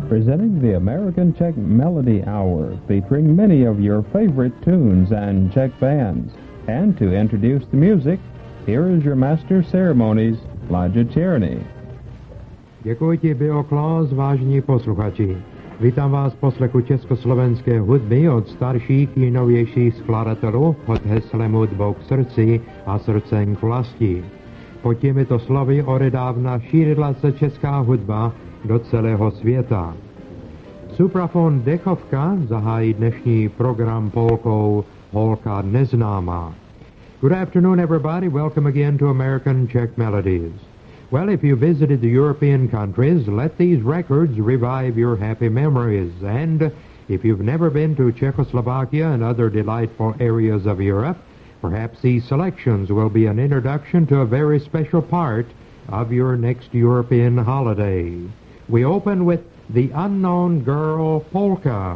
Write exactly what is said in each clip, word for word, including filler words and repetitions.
presenting the American Czech Melody Hour, featuring many of your favorite tunes and Czech bands. And to introduce the music, here is your master of ceremonies, Elijah Tierney. Děkuji ti, Bill Claus, vážení posluchači. Vítám vás poslechu československé hudby od starších i novějších skladatelů pod heslem hudbou k srdci a srdcem k vlasti. Pod těmito slovy odedávna šířila se česká hudba do celého světa. Suprafon Dechovka zahájí dnešní program polkou Holka neznámá. Good afternoon, everybody. Welcome again to American Czech Melodies. Well, if you visited the European countries, let these records revive your happy memories. And if you've never been to Czechoslovakia and other delightful areas of Europe, perhaps these selections will be an introduction to a very special part of your next European holiday. We open with The Unknown Girl Polka.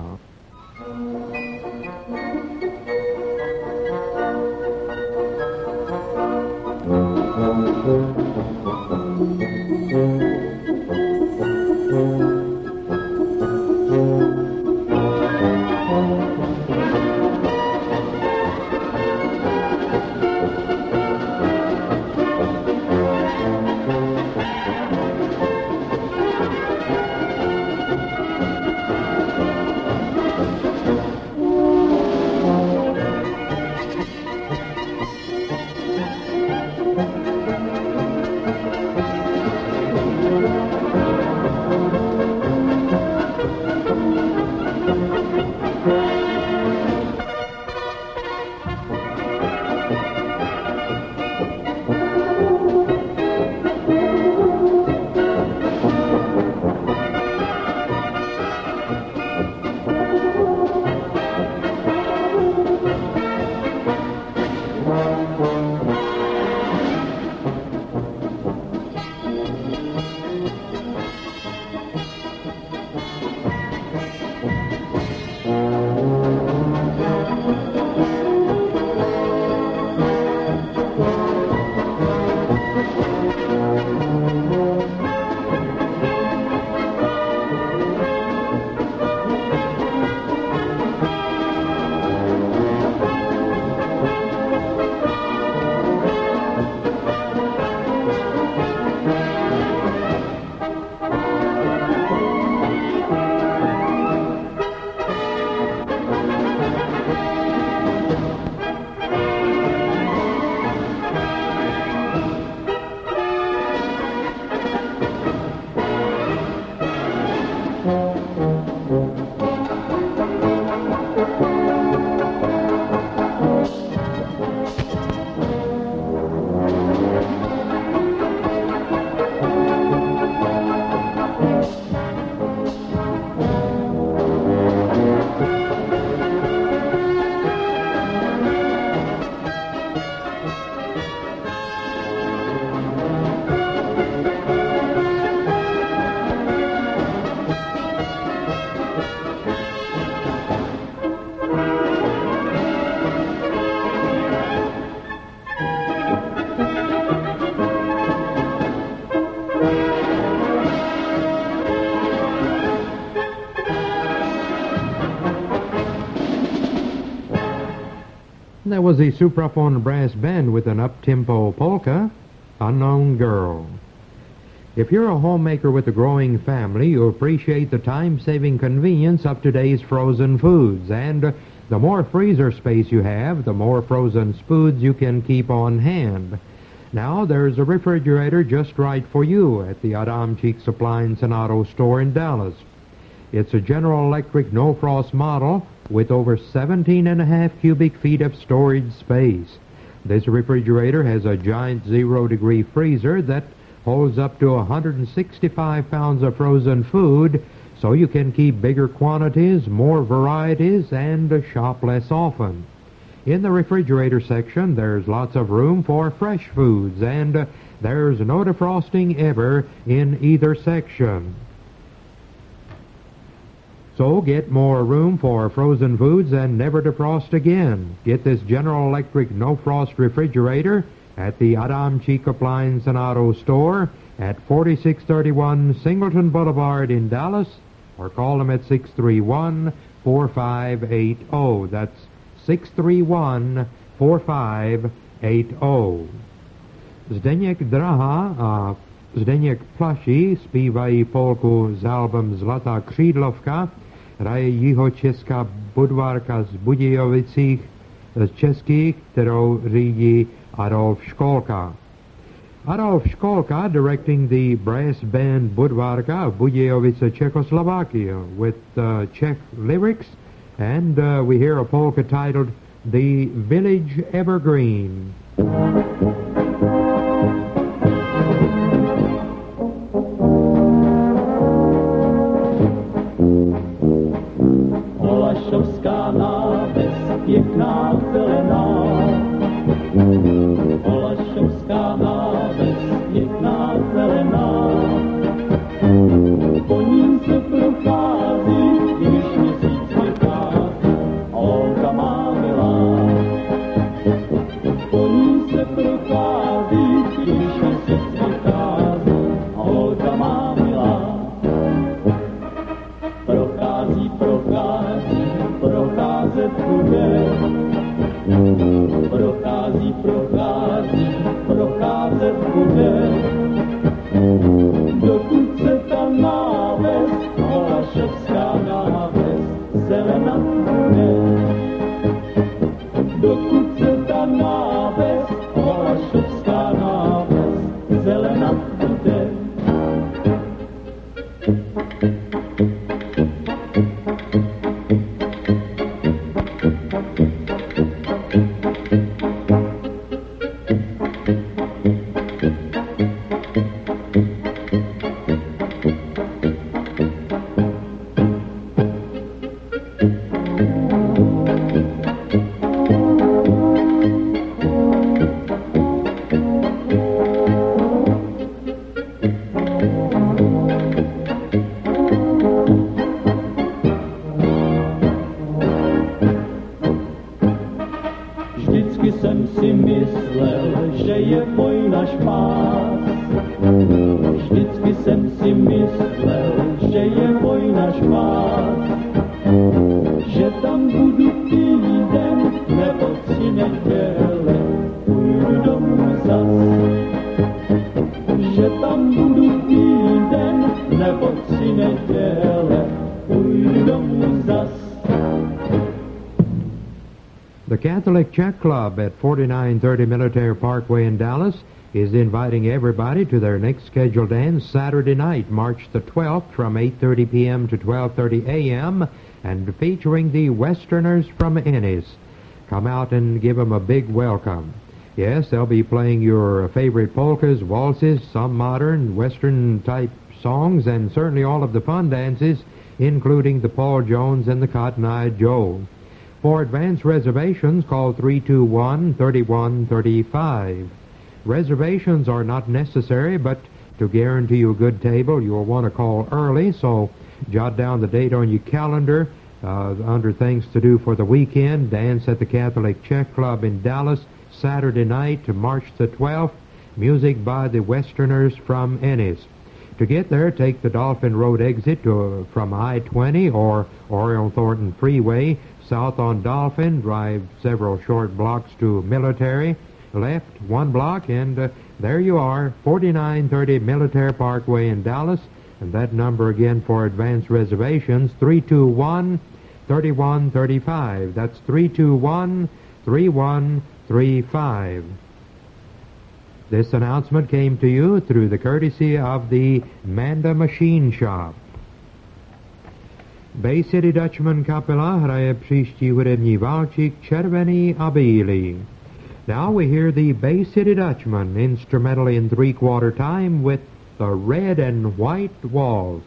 That was the Supraphone Brass Band with an up-tempo polka, Unknown Girl. If you're a homemaker with a growing family, you appreciate the time-saving convenience of today's frozen foods. And uh, the more freezer space you have, the more frozen foods you can keep on hand. Now, there's a refrigerator just right for you at the Adamczyk Supply and Auto store in Dallas. It's a General Electric no-frost model with over seventeen and a half cubic feet of storage space. This refrigerator has a giant zero-degree freezer that holds up to one hundred sixty-five pounds of frozen food, so you can keep bigger quantities, more varieties, and uh, shop less often. In the refrigerator section, there's lots of room for fresh foods, and uh, there's no defrosting ever in either section. So get more room for frozen foods and never defrost again. Get this General Electric no-frost refrigerator at the Adamczyk Appliance and Auto store at forty-six thirty-one Singleton Boulevard in Dallas, or call them at six three one, four five eight zero. That's six three one, four five eight zero. Zdeněk Draha a Zdeněk Plaší zpívají polku z album Zlatá křídlovka, hraje jihočeská budvarka z Budějovicích z českých, kterou řídí Adolf Školka. Adolf Školka directing the brass band Budvarka of Budějovice, Czechoslovakia, with uh, Czech lyrics, and uh, we hear a polka titled The Village Evergreen. Olašovská náves, pěkná zelená. Olašovská náves, pěkná zelená. Po ní se prochází, když měsíc vychází, holka má milá. Po ní se prochází, když měsíc vychází, holka má milá. Prochází, prochází, procházet bude. Prochází, prochází, procházet bude. Dokud se ta náves, Olašovská náves, zelená bude. Dokud se ta náves, Olašovská náves, zelená bude. Vždycky jsem si myslel, že je můj náš pás. Vždycky jsem si myslel, že je můj náš pás. Že tam budu týden nebo tři neděle, půjdu domů zas. Že tam budu týden nebo tři neděle, půjdu domů zas. The Catholic Czech Club at forty-nine thirty Military Parkway in Dallas is inviting everybody to their next scheduled dance Saturday night, March the twelfth, from eight thirty p.m. to twelve thirty a.m., and featuring the Westerners from Ennis. Come out and give them a big welcome. Yes, they'll be playing your favorite polkas, waltzes, some modern, Western-type songs, and certainly all of the fun dances, including the Paul Jones and the Cotton Eye Joe. For advance reservations, call three two one, three one three five. Reservations are not necessary, but to guarantee you a good table, you'll want to call early, so jot down the date on your calendar uh, under things to do for the weekend. Dance at the Catholic Czech Club in Dallas, Saturday night, March the twelfth. Music by the Westerners from Ennis. To get there, take the Dolphin Road exit to, from I twenty or Oriole Thornton Freeway. South on Dolphin, drive several short blocks to Military. Left one block, and uh, there you are, forty-nine thirty Military Parkway in Dallas. And that number again for advance reservations, three two one, three one three five. That's three two one, three one three five. This announcement came to you through the courtesy of the Manda Machine Shop. Bay City Dutchman kapela hraje příští hudební válčík Červený a bílý. Now we hear the Bay City Dutchman instrumental in three-quarter time with the Red and White Waltz.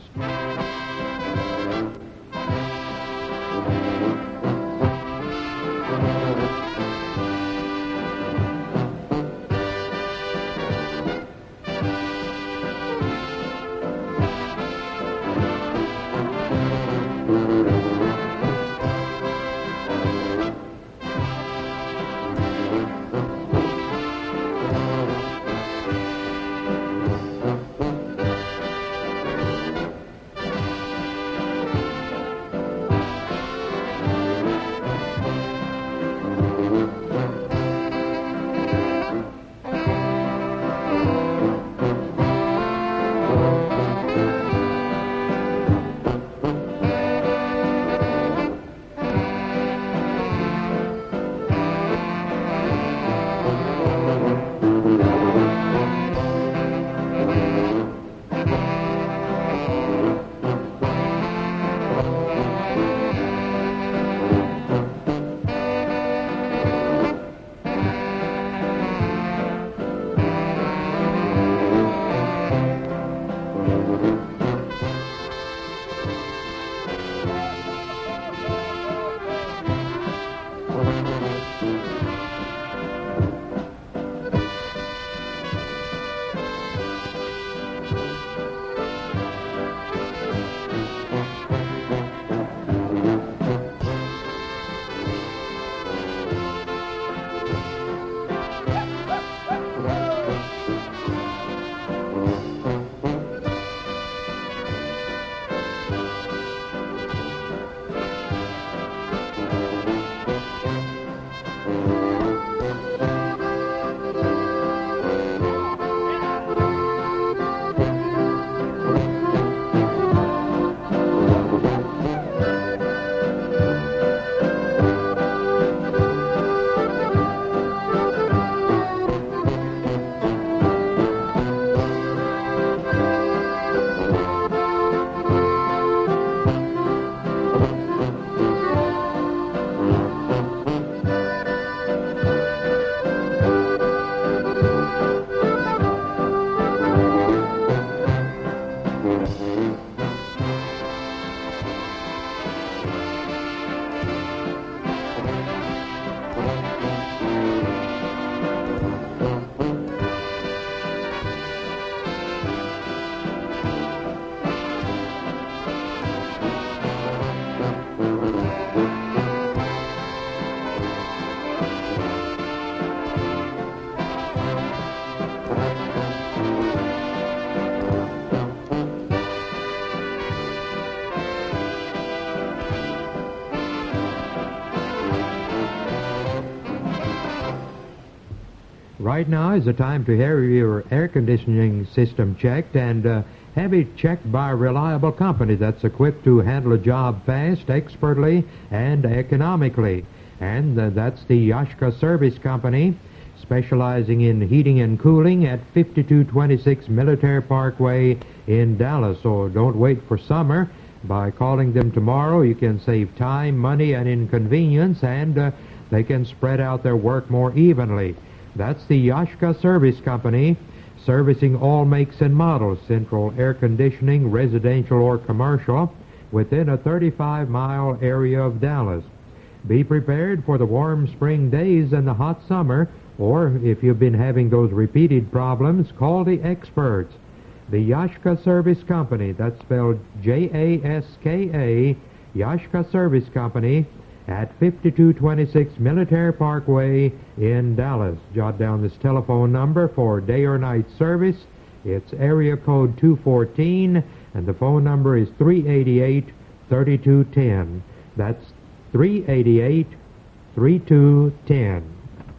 right now is the time to have your air conditioning system checked and uh, have it checked by a reliable company that's equipped to handle a job fast, expertly, and economically. And uh, that's the Yashka Service Company, specializing in heating and cooling at fifty-two twenty-six Military Parkway in Dallas. So don't wait for summer. By calling them tomorrow, you can save time, money, and inconvenience, and uh, they can spread out their work more evenly. That's the Yashka Service Company, servicing all makes and models, central air conditioning, residential or commercial, within a thirty-five mile area of Dallas. Be prepared for the warm spring days and the hot summer, or if you've been having those repeated problems, call the experts. The Yashka Service Company, that's spelled J A S K A, Yashka Service Company, at fifty-two twenty-six Military Parkway in Dallas. Jot down this telephone number for day or night service. It's area code two fourteen, and the phone number is three eighty-eight, thirty-two ten. That's three eighty-eight, thirty-two ten.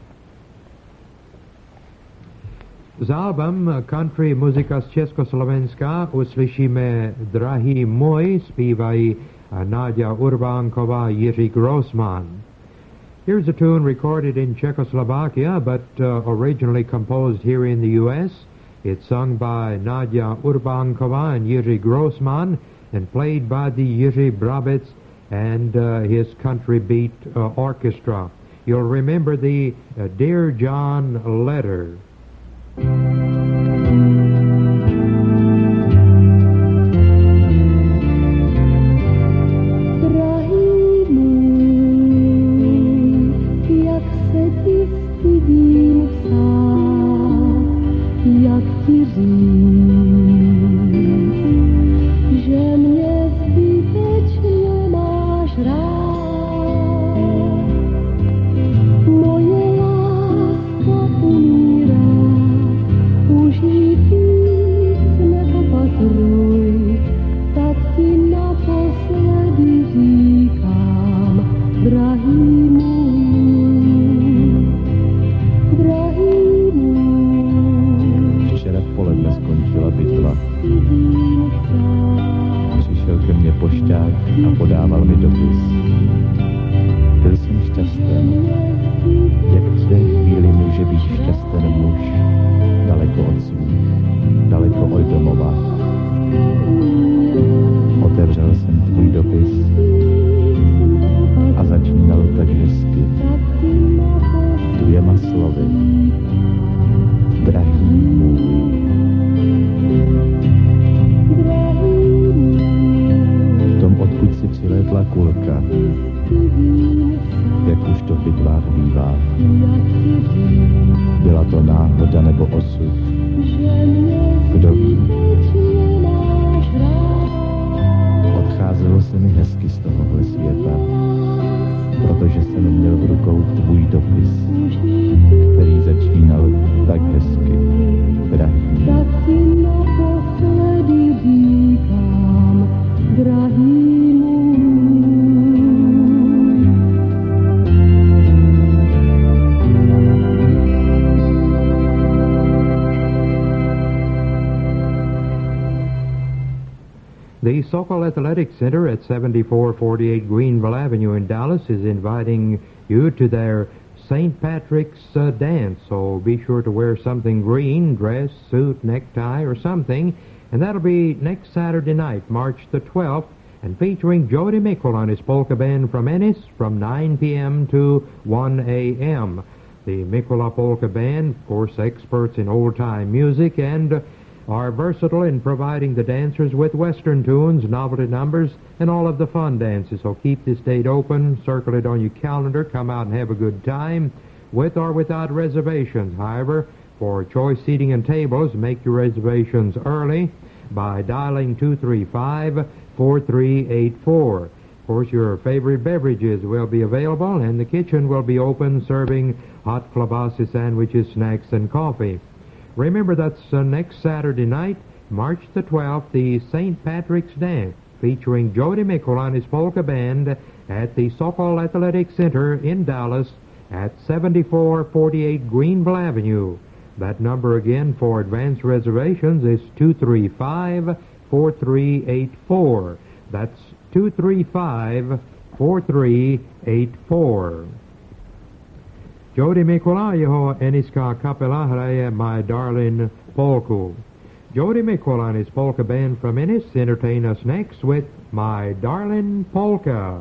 Z album Country Muzika z Československa uslyšíme Drahý můj, zpívají Nadia Urbánková, Jiří Grossman. Here's a tune recorded in Czechoslovakia, but uh, originally composed here in the U S. It's sung by Nadia Urbánková and Jiří Grossman, and played by the Jiří Brabec and uh, his Country Beat uh, Orchestra. You'll remember the uh, Dear John letter. The Sokol Athletic Center at seventy-four forty-eight Greenville Avenue in Dallas is inviting you to their Saint Patrick's uh, dance, so be sure to wear something green, dress, suit, necktie, or something, and that'll be next Saturday night, March the twelfth, and featuring Jody Mickle on his polka band from Ennis from nine p.m. to one a.m. The Mikula Polka Band, of course, experts in old-time music, and uh, are versatile in providing the dancers with Western tunes, novelty numbers, and all of the fun dances. So keep this date open, circle it on your calendar, come out and have a good time, with or without reservations. However, for choice seating and tables, make your reservations early by dialing two three five, four three eight four. Of course, your favorite beverages will be available, and the kitchen will be open, serving hot kielbasa sandwiches, snacks, and coffee. Remember, that's uh, next Saturday night, March the twelfth, the Saint Patrick's Dance, featuring Jody Mickle on his polka band at the Sokol Athletic Center in Dallas, at seventy-four forty-eight Greenville Avenue. That number again for advance reservations is two three five, four three eight four. That's two three five, four three eight four. Jody Mikolajeho eniska kapela hraje My Darling Polku. Jody Mikula and his polka band from Ennis entertain us next with My Darling Polka.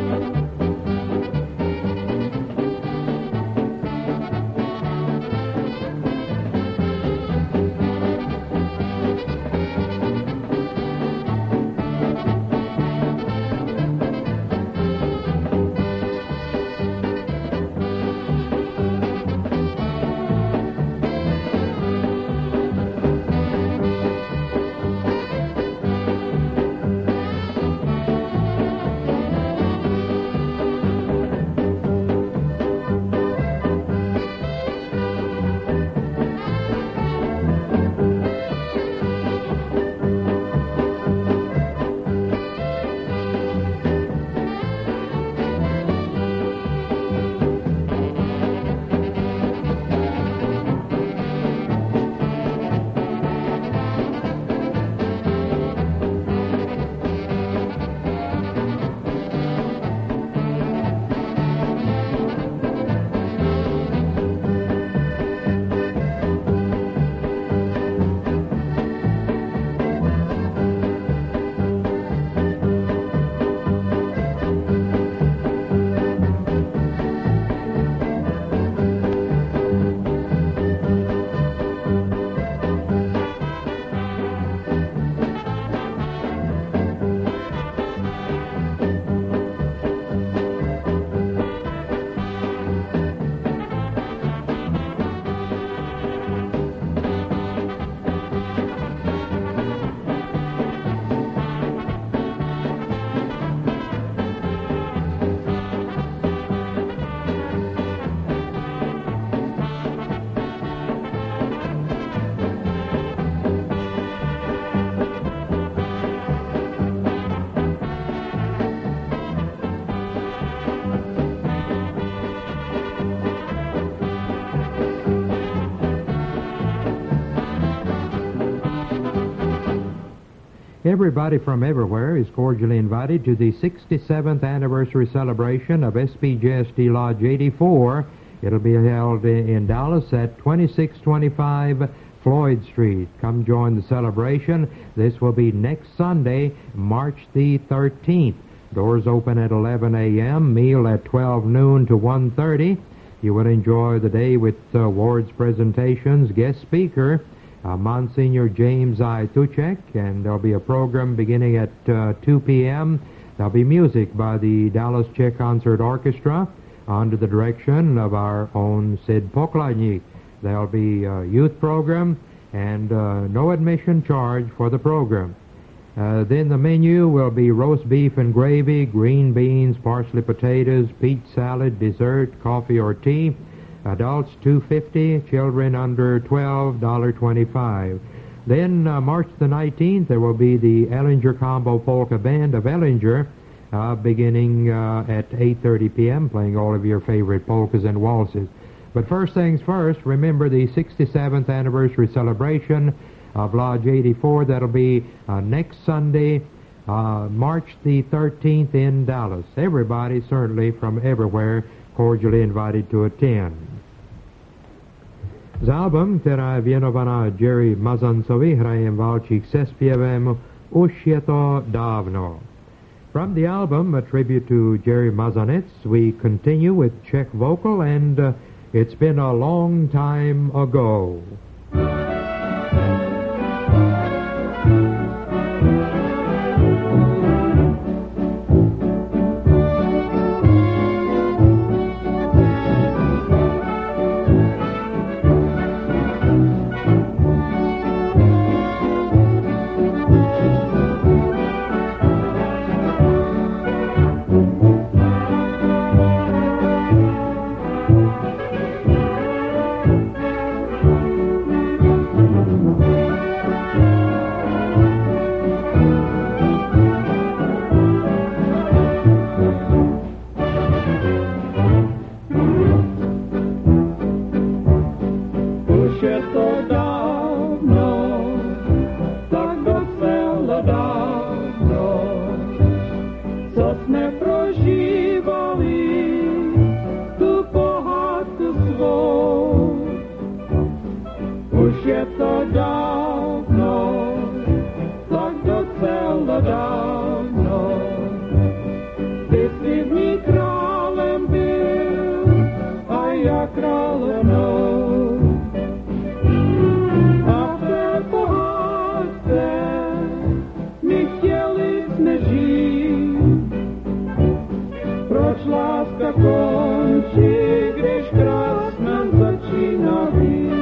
Everybody from everywhere is cordially invited to the sixty-seventh anniversary celebration of S P J S T Lodge eighty-four. It'll be held in Dallas at twenty-six twenty-five Floyd Street. Come join the celebration. This will be next Sunday, March the thirteenth. Doors open at eleven a.m., meal at twelve noon to one thirty. You will enjoy the day with uh, awards presentations, guest speaker, Uh, Monsignor James I. Tuchek, and there'll be a program beginning at uh, two p.m. There'll be music by the Dallas Czech Concert Orchestra under the direction of our own Sid Pokladnik. There'll be a youth program and uh, no admission charge for the program. Uh, then the menu will be roast beef and gravy, green beans, parsley potatoes, peach salad, dessert, coffee or tea. Adults two dollars and fifty cents, children under twelve, one dollar and twenty-five cents. Then uh, March the nineteenth, there will be the Ellinger Combo Polka Band of Ellinger, uh, beginning uh, at eight thirty p.m., playing all of your favorite polkas and waltzes. But first things first, remember the sixty-seventh anniversary celebration of Lodge eighty-four. That'll be uh, next Sunday, uh, March the thirteenth in Dallas. Everybody, certainly from everywhere, cordially invited to attend. Z album, která je věnovaná Jerry Mazancovi, hrajem válčík se zpěvem Už je to dávno. From the album, a tribute to Jerry Mazanec, we continue with Czech vocal and uh, It's Been a Long Time Ago. jsme prožívali tu pohádku svou. Už je to dávno, tak docela dávno, ty jsi v ní králem byl a já královnou. A v té pohádce my chtěli jsme žít. Proč láska končí, když krásná začíná být?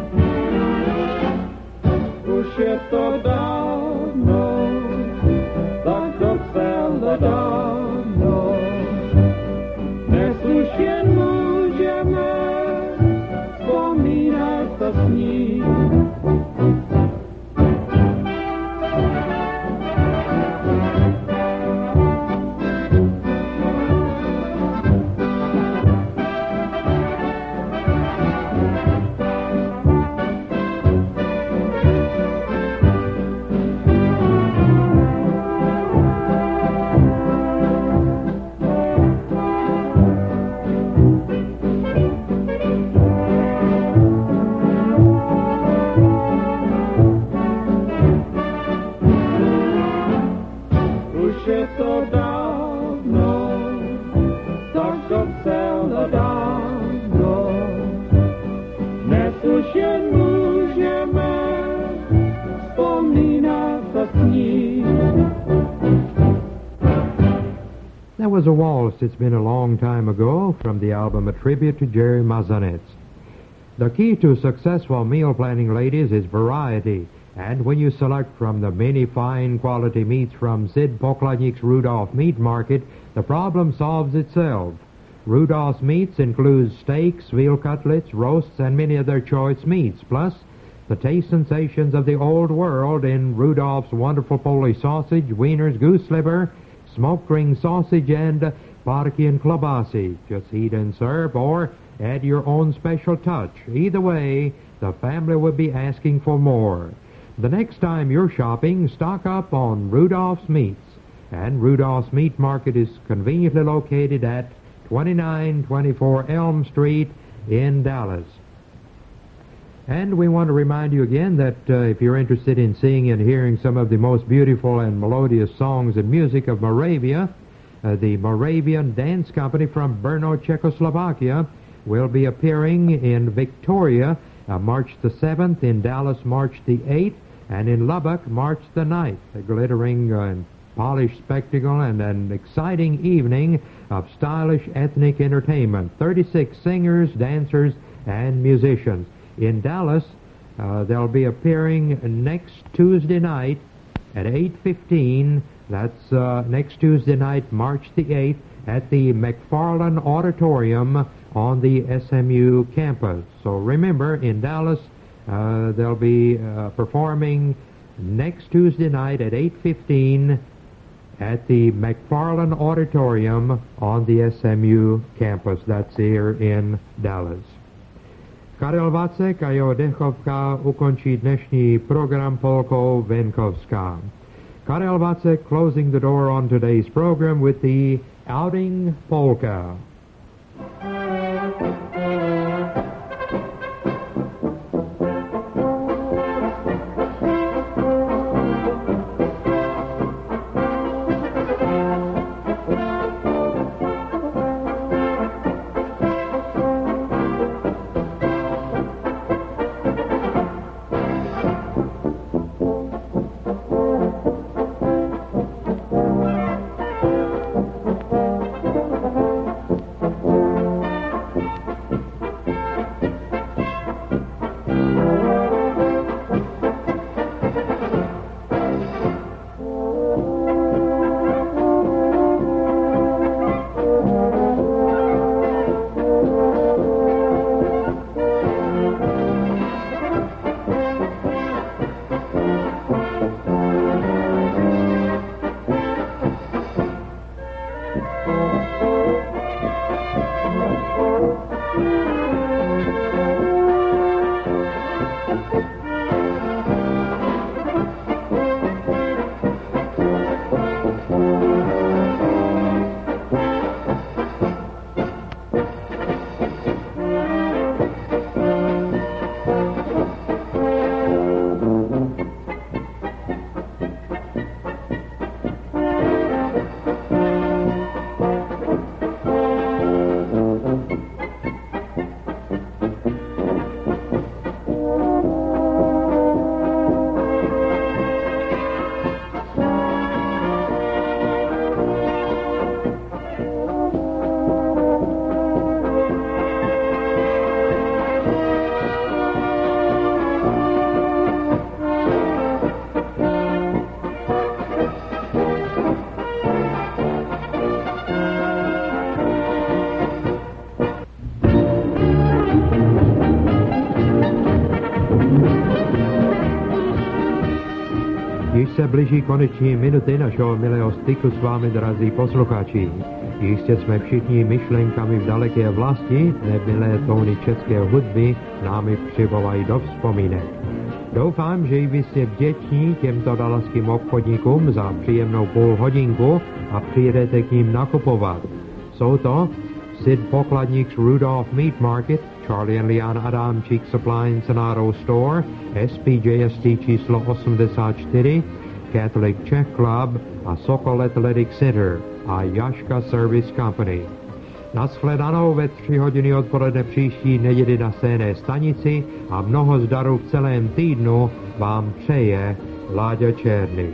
Už je to dávno, tak docela dávno, dnes už jen můžeme vzpomínat a snít. Už je to dávno, tak docela dávno, dnes už jen můžeme vzpomínat a snít. That was a waltz, It's Been a Long Time Ago, from the album A Tribute to Jerry Mazanetz. The key to successful meal planning, ladies, is variety. And when you select from the many fine quality meats from Sid Pokladnik's Rudolph Meat Market, the problem solves itself. Rudolph's Meats includes steaks, veal cutlets, roasts, and many other choice meats, plus the taste sensations of the old world in Rudolph's wonderful Polish sausage, wieners, goose liver, smoked ring sausage, and parki and klobasi. Just heat and serve, or add your own special touch. Either way, the family will be asking for more. The next time you're shopping, stock up on Rudolph's Meats. And Rudolph's Meat Market is conveniently located at twenty-nine twenty-four Elm Street in Dallas. And we want to remind you again that uh, if you're interested in seeing and hearing some of the most beautiful and melodious songs and music of Moravia, uh, the Moravian Dance Company from Brno, Czechoslovakia, will be appearing in Victoria uh, March the seventh, in Dallas March the eighth, and in Lubbock March the ninth. A glittering uh, and polished spectacle and an exciting evening of stylish ethnic entertainment. thirty-six singers, dancers, and musicians. In Dallas, uh, they'll be appearing next Tuesday night at eight fifteen. That's uh, next Tuesday night, March the eighth, at the McFarland Auditorium on the S M U campus. So remember, in Dallas, uh, they'll be uh, performing next Tuesday night at eight fifteen at the McFarland Auditorium on the S M U campus. That's here in Dallas. Karel Vacek a jeho dechovka ukončí dnešní program polkou Venkovská. Karel Vacek closing the door on today's program with the Outing Polka. blíží koneční minuty našeho milého styku s vámi, drazí posluchači. Jistě jsme všichni myšlenkami v daleké vlasti, nemilé tóny české hudby námi přivovají do vzpomínek. Doufám, že i vy jste vděční těmto dalským obchodníkům za příjemnou půl hodinku a přijedete k ním nakupovat. Jsou to Sid Pokladník's Rudolph Meat Market, Charlie and Leon Adamčík Supply and Sonaro Store, S P J S T číslo osmdesát čtyři, Catholic Czech Club a Sokol Athletic Center a Jaška Service Company. Nashledanou ve tři hodiny odpoledne příští neděli na stejné stanici a mnoho zdaru v celém týdnu vám přeje Láďa Černý.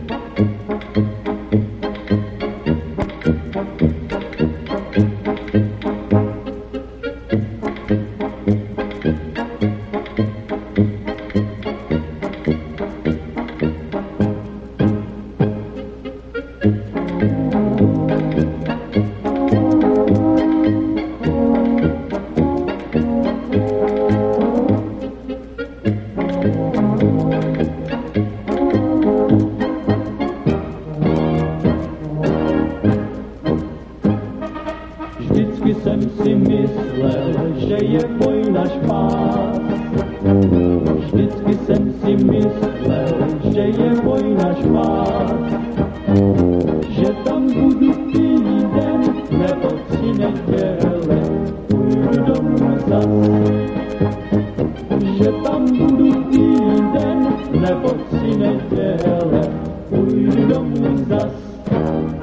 Thank you. Vždycky jsem si myslel, že je vojna špás. Vždycky jsem si myslel, že je vojna špás. Že tam budu týden nebo tři neděle, půjdu domů zas. Že tam budu týden nebo tři neděle, půjdu domů zas.